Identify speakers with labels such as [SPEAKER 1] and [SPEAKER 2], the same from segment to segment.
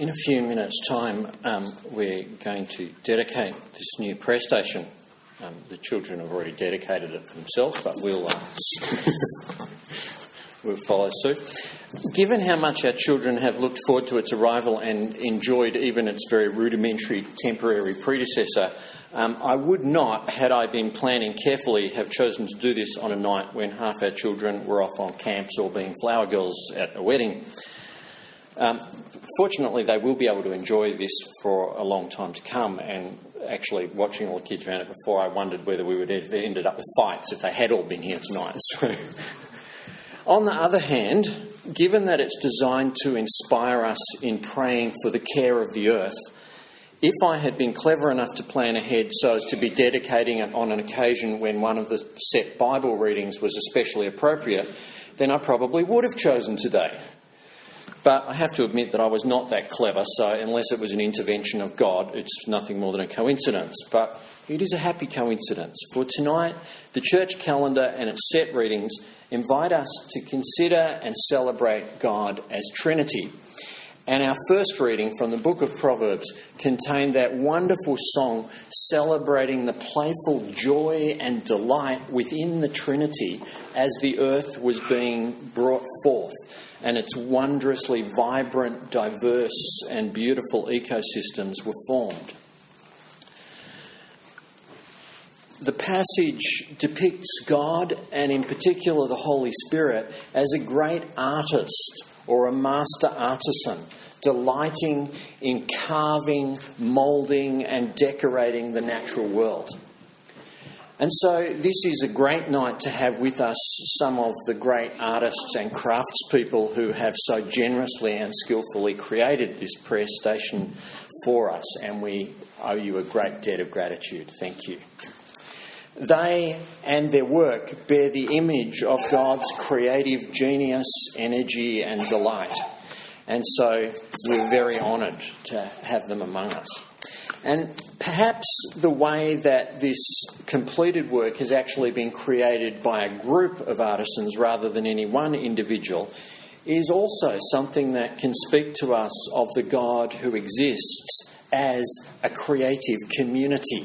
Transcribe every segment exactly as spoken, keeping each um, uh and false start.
[SPEAKER 1] In a few minutes' time, um, we're going to dedicate this new press station. Um, the children have already dedicated it for themselves, but we'll uh, we'll follow suit. Given how much our children have looked forward to its arrival and enjoyed even its very rudimentary temporary predecessor, um, I would not, had I been planning carefully, have chosen to do this on a night when half our children were off on camps or being flower girls at a wedding. Um, fortunately, they will be able to enjoy this for a long time to come, and actually watching all the kids around it before, I wondered whether we would have ended up with fights if they had all been here tonight. So, on the other hand, given that it's designed to inspire us in praying for the care of the earth, if I had been clever enough to plan ahead so as to be dedicating it on an occasion when one of the set Bible readings was especially appropriate, then I probably would have chosen today. But I have to admit that I was not that clever, so unless it was an intervention of God, it's nothing more than a coincidence. But it is a happy coincidence. For tonight, the church calendar and its set readings invite us to consider and celebrate God as Trinity. And our first reading from the book of Proverbs contained that wonderful song celebrating the playful joy and delight within the Trinity as the earth was being brought forth, and its wondrously vibrant, diverse and beautiful ecosystems were formed. The passage depicts God, and in particular the Holy Spirit, as a great artist or a master artisan, delighting in carving, moulding and decorating the natural world. And so this is a great night to have with us some of the great artists and craftspeople who have so generously and skillfully created this prayer station for us, and we owe you a great debt of gratitude. Thank you. They and their work bear the image of God's creative genius, energy and delight. And so we're very honoured to have them among us. And perhaps the way that this completed work has actually been created by a group of artisans rather than any one individual is also something that can speak to us of the God who exists as a creative community.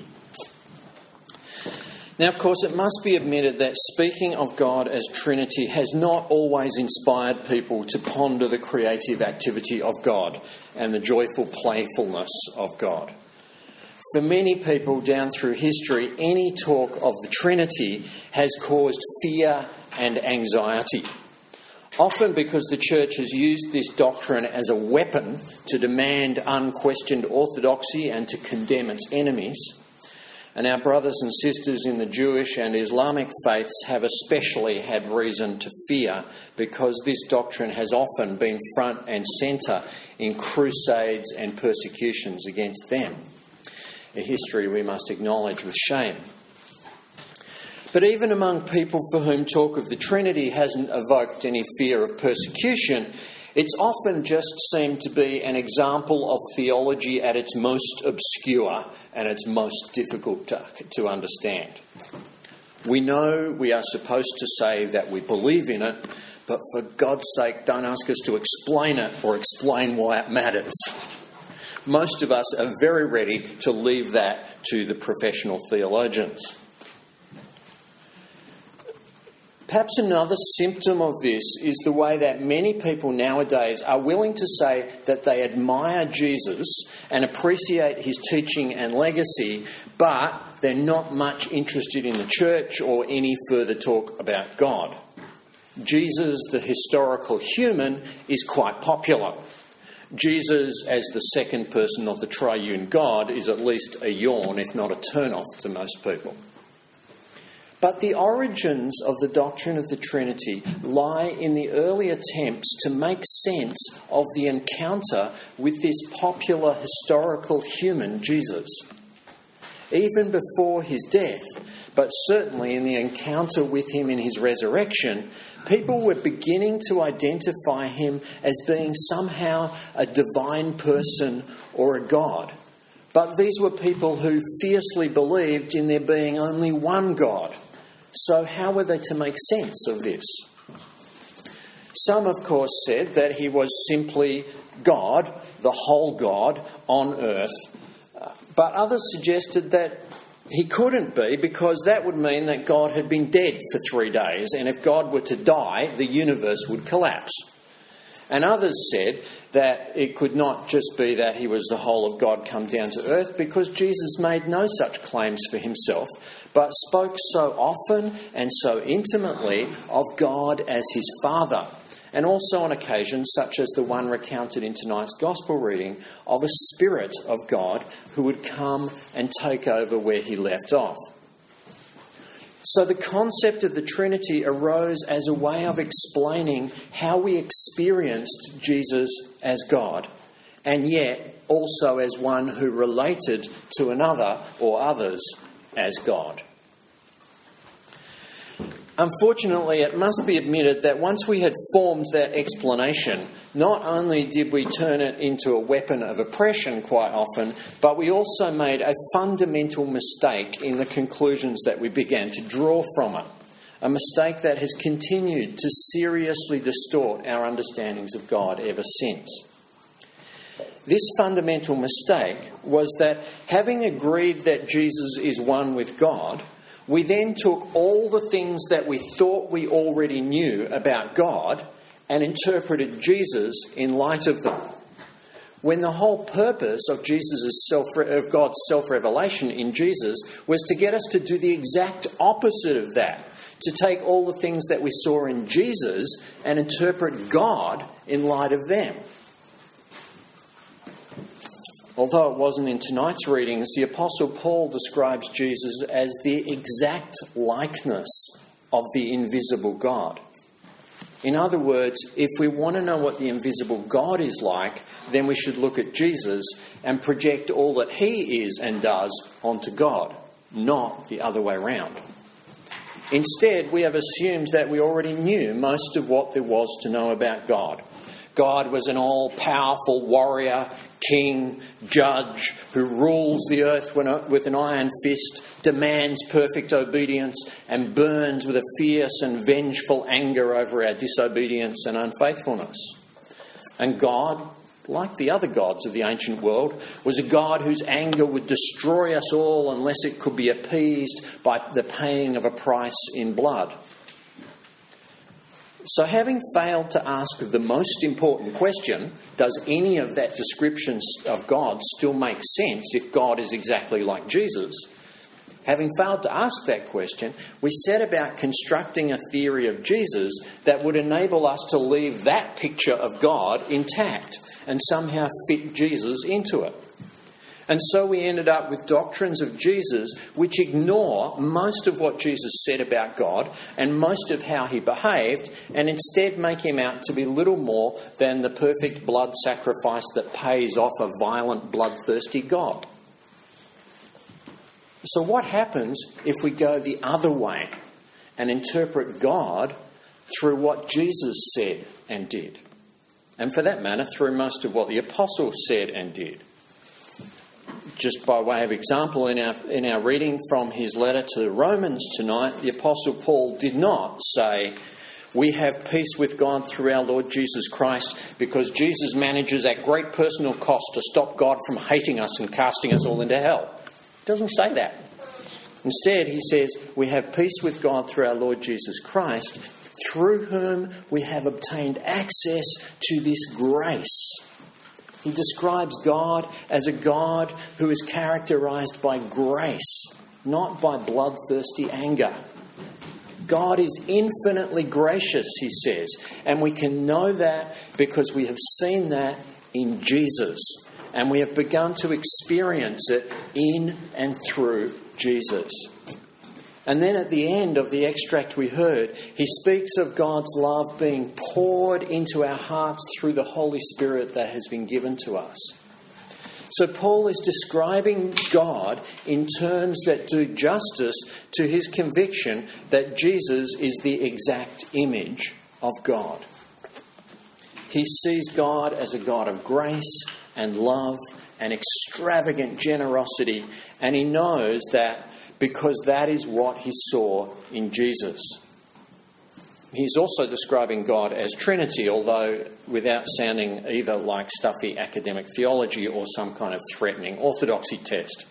[SPEAKER 1] Now, of course, it must be admitted that speaking of God as Trinity has not always inspired people to ponder the creative activity of God and the joyful playfulness of God. For many people down through history, any talk of the Trinity has caused fear and anxiety, often because the Church has used this doctrine as a weapon to demand unquestioned orthodoxy and to condemn its enemies. And our brothers and sisters in the Jewish and Islamic faiths have especially had reason to fear, because this doctrine has often been front and centre in crusades and persecutions against them. A history we must acknowledge with shame. But even among people for whom talk of the Trinity hasn't evoked any fear of persecution, it's often just seemed to be an example of theology at its most obscure and its most difficult to, to understand. We know we are supposed to say that we believe in it, but for God's sake, don't ask us to explain it or explain why it matters. Most of us are very ready to leave that to the professional theologians. Perhaps another symptom of this is the way that many people nowadays are willing to say that they admire Jesus and appreciate his teaching and legacy, but they're not much interested in the church or any further talk about God. Jesus, the historical human, is quite popular. Jesus, as the second person of the triune God, is at least a yawn, if not a turn-off to most people. But the origins of the doctrine of the Trinity lie in the early attempts to make sense of the encounter with this popular historical human, Jesus. Even before his death, but certainly in the encounter with him in his resurrection, people were beginning to identify him as being somehow a divine person or a god. But these were people who fiercely believed in there being only one God. So how were they to make sense of this? Some, of course, said that he was simply God, the whole God, on earth. But others suggested that he couldn't be, because that would mean that God had been dead for three days, and if God were to die, the universe would collapse. And others said that it could not just be that he was the whole of God come down to earth, because Jesus made no such claims for himself, but spoke so often and so intimately of God as his Father, and also on occasions, such as the one recounted in tonight's Gospel reading, of a Spirit of God who would come and take over where he left off. So the concept of the Trinity arose as a way of explaining how we experienced Jesus as God, and yet also as one who related to another or others as God. Unfortunately, it must be admitted that once we had formed that explanation, not only did we turn it into a weapon of oppression quite often, but we also made a fundamental mistake in the conclusions that we began to draw from it. A mistake that has continued to seriously distort our understandings of God ever since. This fundamental mistake was that, having agreed that Jesus is one with God, we then took all the things that we thought we already knew about God and interpreted Jesus in light of them. When the whole purpose of Jesus's self of God's self-revelation in Jesus was to get us to do the exact opposite of that, to take all the things that we saw in Jesus and interpret God in light of them. Although it wasn't in tonight's readings, the Apostle Paul describes Jesus as the exact likeness of the invisible God. In other words, if we want to know what the invisible God is like, then we should look at Jesus and project all that he is and does onto God, not the other way around. Instead, we have assumed that we already knew most of what there was to know about God. God was an all-powerful warrior, king, judge, who rules the earth with an iron fist, demands perfect obedience, and burns with a fierce and vengeful anger over our disobedience and unfaithfulness. And God, like the other gods of the ancient world, was a God whose anger would destroy us all unless it could be appeased by the paying of a price in blood. So, having failed to ask the most important question, does any of that description of God still make sense if God is exactly like Jesus? Having failed to ask that question, we set about constructing a theory of Jesus that would enable us to leave that picture of God intact and somehow fit Jesus into it. And so we ended up with doctrines of Jesus which ignore most of what Jesus said about God and most of how he behaved, and instead make him out to be little more than the perfect blood sacrifice that pays off a violent, bloodthirsty God. So what happens if we go the other way and interpret God through what Jesus said and did? And for that matter, through most of what the apostles said and did. Just by way of example, in our in our reading from his letter to the Romans tonight, the Apostle Paul did not say, "We have peace with God through our Lord Jesus Christ because Jesus manages at great personal cost to stop God from hating us and casting us all into hell." He doesn't say that. Instead, he says, "We have peace with God through our Lord Jesus Christ, through whom we have obtained access to this grace." He describes God as a God who is characterized by grace, not by bloodthirsty anger. God is infinitely gracious, he says, and we can know that because we have seen that in Jesus, and we have begun to experience it in and through Jesus. And then at the end of the extract we heard, he speaks of God's love being poured into our hearts through the Holy Spirit that has been given to us. So Paul is describing God in terms that do justice to his conviction that Jesus is the exact image of God. He sees God as a God of grace and love and extravagant generosity, and he knows that because that is what he saw in Jesus. He's also describing God as Trinity, although without sounding either like stuffy academic theology or some kind of threatening orthodoxy test.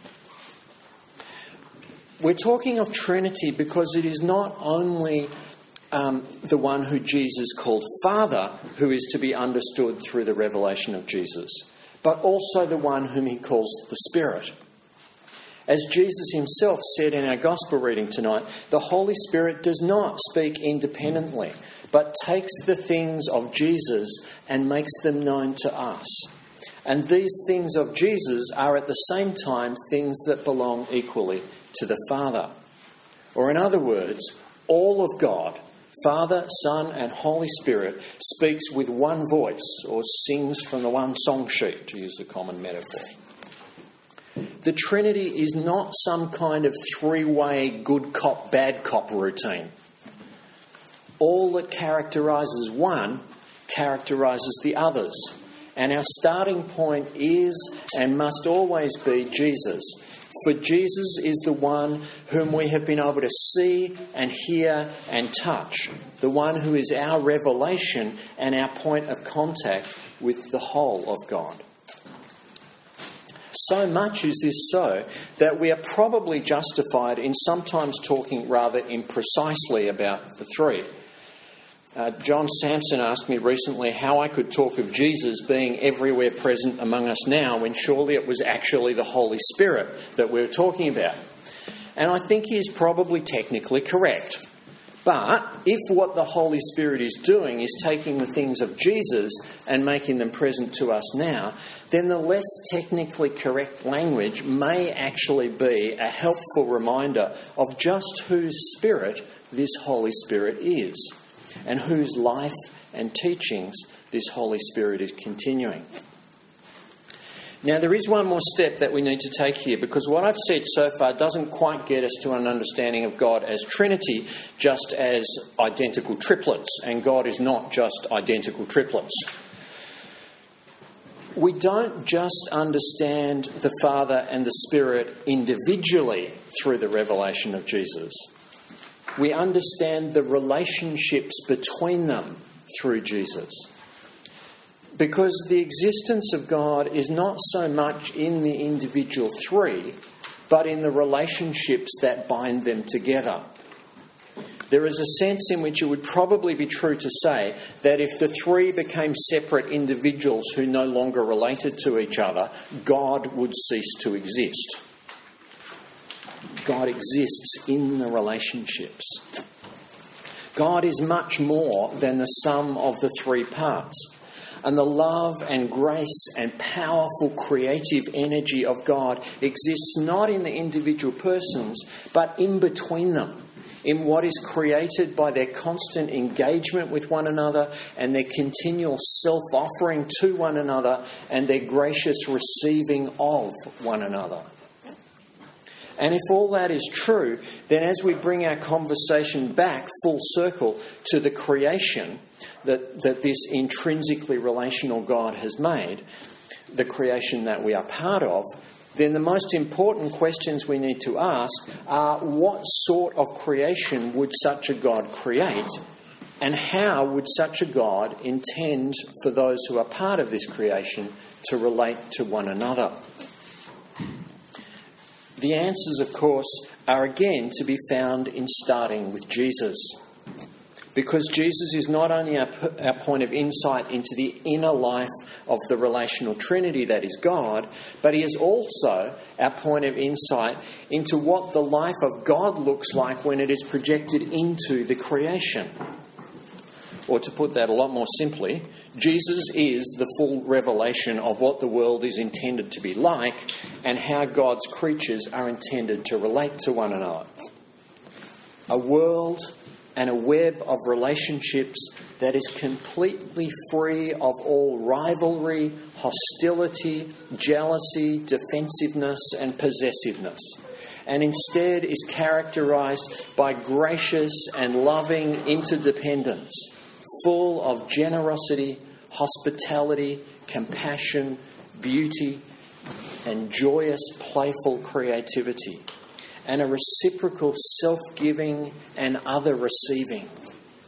[SPEAKER 1] We're talking of Trinity because it is not only um, the one who Jesus called Father who is to be understood through the revelation of Jesus, but also the one whom he calls the Spirit. As Jesus himself said in our Gospel reading tonight, the Holy Spirit does not speak independently, but takes the things of Jesus and makes them known to us. And these things of Jesus are at the same time things that belong equally to the Father. Or in other words, all of God, Father, Son and Holy Spirit, speaks with one voice or sings from the one song sheet, to use the common metaphor. The Trinity is not some kind of three-way good cop, bad cop routine. All that characterises one characterises the others. And our starting point is and must always be Jesus. For Jesus is the one whom we have been able to see and hear and touch. The one who is our revelation and our point of contact with the whole of God. So much is this so that we are probably justified in sometimes talking rather imprecisely about the three. Uh, John Sampson asked me recently how I could talk of Jesus being everywhere present among us now when surely it was actually the Holy Spirit that we were talking about. And I think he is probably technically correct. But if what the Holy Spirit is doing is taking the things of Jesus and making them present to us now, then the less technically correct language may actually be a helpful reminder of just whose Spirit this Holy Spirit is and whose life and teachings this Holy Spirit is continuing. Now, there is one more step that we need to take here, because what I've said so far doesn't quite get us to an understanding of God as Trinity, just as identical triplets, and God is not just identical triplets. We don't just understand the Father and the Spirit individually through the revelation of Jesus. We understand the relationships between them through Jesus. Because the existence of God is not so much in the individual three, but in the relationships that bind them together. There is a sense in which it would probably be true to say that if the three became separate individuals who no longer related to each other, God would cease to exist. God exists in the relationships. God is much more than the sum of the three parts. And the love and grace and powerful creative energy of God exists not in the individual persons, but in between them, in what is created by their constant engagement with one another and their continual self-offering to one another and their gracious receiving of one another. And if all that is true, then as we bring our conversation back full circle to the creation that, that this intrinsically relational God has made, the creation that we are part of, then the most important questions we need to ask are what sort of creation would such a God create, and how would such a God intend for those who are part of this creation to relate to one another? The answers, of course, are again to be found in starting with Jesus. Because Jesus is not only our, our point of insight into the inner life of the relational Trinity that is God, but he is also our point of insight into what the life of God looks like when it is projected into the creation. Or to put that a lot more simply, Jesus is the full revelation of what the world is intended to be like and how God's creatures are intended to relate to one another. A world and a web of relationships that is completely free of all rivalry, hostility, jealousy, defensiveness and possessiveness, and instead is characterised by gracious and loving interdependence, full of generosity, hospitality, compassion, beauty, and joyous, playful creativity, and a reciprocal self-giving and other receiving,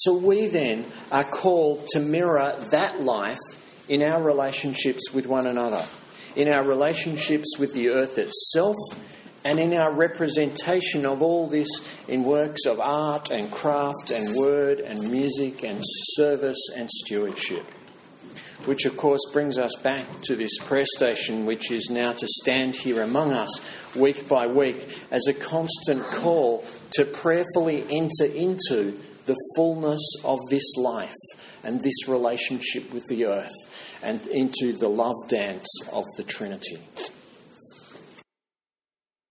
[SPEAKER 1] So we then are called to mirror that life in our relationships with one another, in our relationships with the earth itself, and in our representation of all this in works of art and craft and word and music and service and stewardship. Which, of course, brings us back to this prayer station, which is now to stand here among us week by week as a constant call to prayerfully enter into the fullness of this life and this relationship with the earth and into the love dance of the Trinity.